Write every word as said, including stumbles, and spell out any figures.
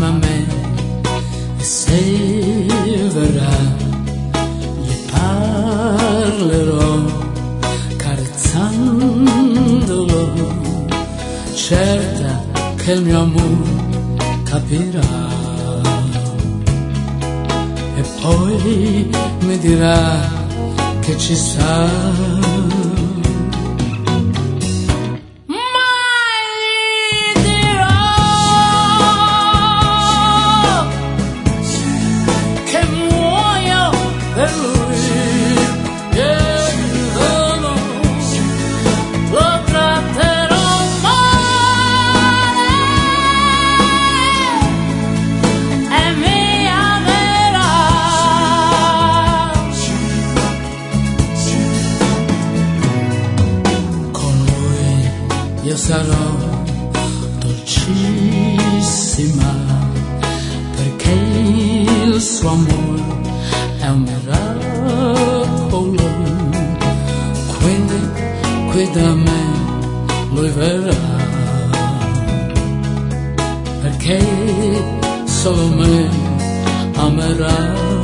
a me e se verrà gli parlerò carezzandolo, certa che il mio amore capirà e poi mi dirà che ci sta. Io sarò dolcissima perché il suo amore è un miracolo, quindi qui da me lui verrà perché solo me amerà.